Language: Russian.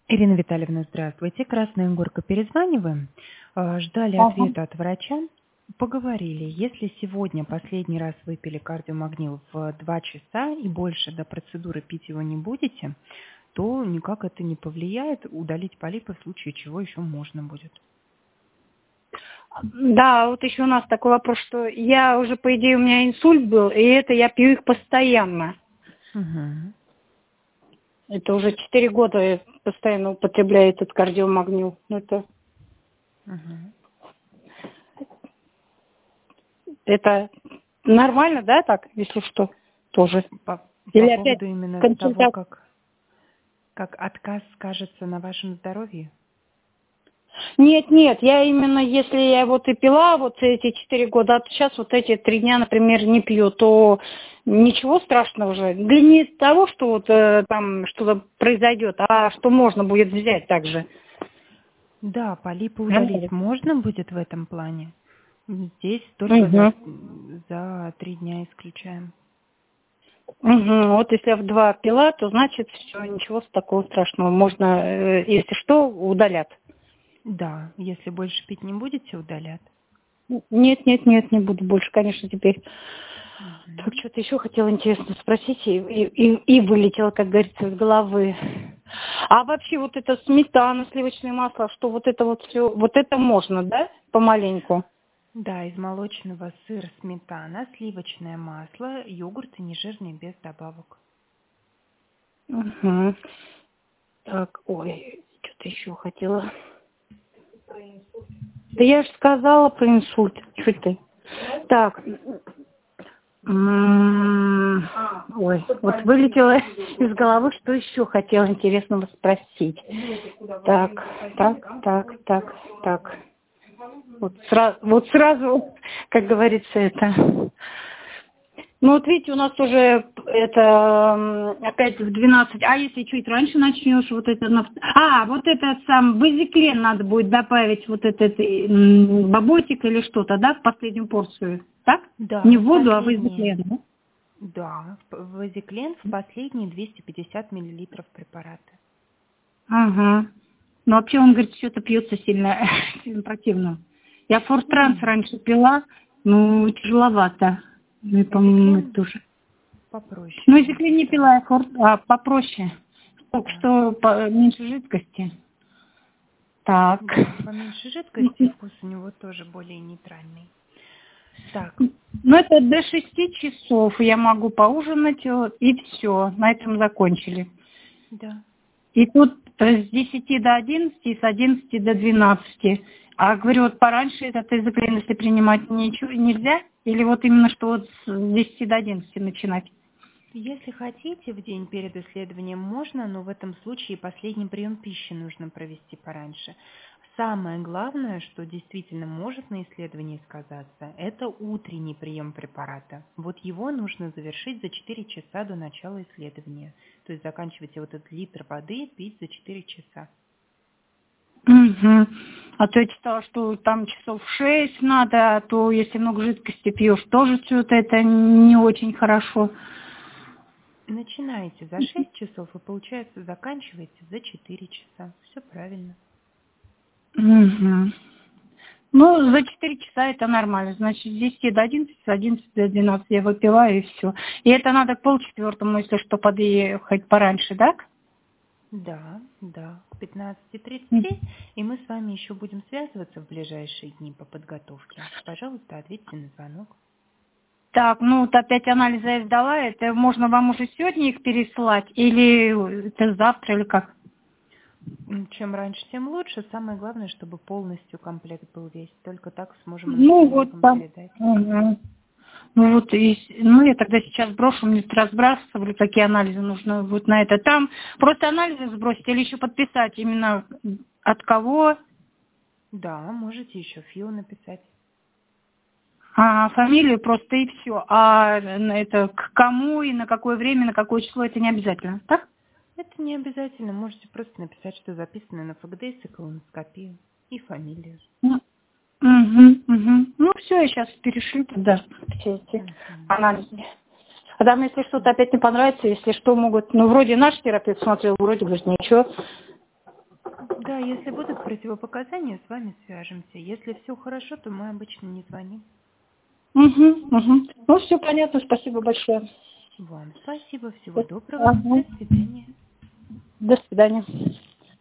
Ирина Витальевна, здравствуйте. Красная Горка, перезваниваем. Ждали Ага. ответа от врача. Поговорили. Если сегодня последний раз выпили кардиомагнил в 2 часа и больше до процедуры пить его не будете, то никак это не повлияет. Удалить полипы в случае чего еще можно будет. Да, вот еще у нас такой вопрос, что я уже, по идее, у меня инсульт был, и это я пью их постоянно. Угу. Это уже 4 года я постоянно употребляю этот кардиомагнил. Это нормально, да, так, если что, тоже? По Или опять поводу именно того, консультация? как отказ скажется на вашем здоровье? Нет, я именно, если я вот и пила вот эти 4 года, а сейчас вот эти 3 дня, например, не пью, то ничего страшного же. Для не того, что вот там что-то произойдет, а что можно будет взять также. Да, полипы удалить можно будет в этом плане. Здесь только Угу. за 3 дня исключаем. Вот если я в 2 пила, то значит все, ничего такого страшного. Можно, если что, удалят. Да, если больше пить не будете, удалят. Нет, не буду больше, конечно, теперь. Так, что-то еще хотела интересно спросить, и вылетело, как говорится, из головы. А вообще вот это сметана, сливочное масло, что вот это вот все, вот это можно, да, помаленьку? Да, из молочного сыр, сметана, сливочное масло, йогурт и нежирный без добавок. Угу. Так, ой, что-то еще хотела. Да я же сказала про инсульт. Что ты? Так. Ой, вот вылетело из головы, что еще хотела интересного спросить. Так. Вот сразу, как говорится, это... Ну вот видите, у нас уже это опять в 12. А если чуть раньше начнешь, вот это... вот этот сам базиклен надо будет добавить, вот этот баботик или что-то, да, в последнюю порцию, так? Да, Не в в воду, а последние. базиклен, да? Да, вазиклен в последние 250 миллилитров препарата. Ага. Но вообще он говорит, что-то пьется сильно, сильно противно. Я фортранс раньше пила, ну, тяжеловато. Ну, и, по-моему, это тоже. Попроще. Ну, если не пила, я попроще. Только что меньше жидкости. Так. Да, поменьше жидкости, вкус у него тоже более нейтральный. Так. Ну, это до 6 часов я могу поужинать, и все. На этом закончили. Да. И тут с 10 до 11, и с 11 до 12. А говорю, вот пораньше этот изоклин, если принимать, ничего нельзя? Или вот именно что вот с 10 до 11 начинать? Если хотите, в день перед исследованием можно, но в этом случае последний прием пищи нужно провести пораньше. Самое главное, что действительно может на исследовании сказаться, это утренний прием препарата. Вот его нужно завершить за 4 часа до начала исследования. То есть заканчивайте вот этот литр воды пить за 4 часа. Угу. А то я читала, что там часов 6 надо, а то если много жидкости пьешь, тоже что-то это не очень хорошо. Начинаете за 6 часов и, получается, заканчиваете за 4 часа. Все правильно. Угу. Ну, за 4 часа это нормально. Значит, с 10 до 11, с 11 до 12 я выпиваю, и все. И это надо к 3:30, если что, подъехать пораньше, да? Да, к 15:30, и мы с вами еще будем связываться в ближайшие дни по подготовке. Пожалуйста, ответьте на звонок. Так, ну вот опять анализы я сдала. Это можно вам уже сегодня их переслать? Или это завтра, или как? Чем раньше, тем лучше. Самое главное, чтобы полностью комплект был весь. Только так сможем Ну вот эндокринологам там. передать. Угу. Ну вот, я тогда сейчас брошу, мне разбрасывали, какие анализы нужны вот на это. Там просто анализы сбросить или еще подписать именно от кого? Да, можете еще ФИО написать. Фамилию просто и все. А это к кому и на какое время, на какое число, это не обязательно, так? Это не обязательно. Можете просто написать, что записано на ФГДС и колоноскопию. И фамилию. Ну все, я сейчас перешлю туда все эти анализы. А там, если что-то опять не понравится, если что, могут... Ну, вроде наш терапевт смотрел, вроде говорит, ничего. Да, если будут противопоказания, с вами свяжемся. Если все хорошо, то мы обычно не звоним. Угу. Ну, все понятно, спасибо большое. Вам спасибо, всего доброго, до свидания. До свидания.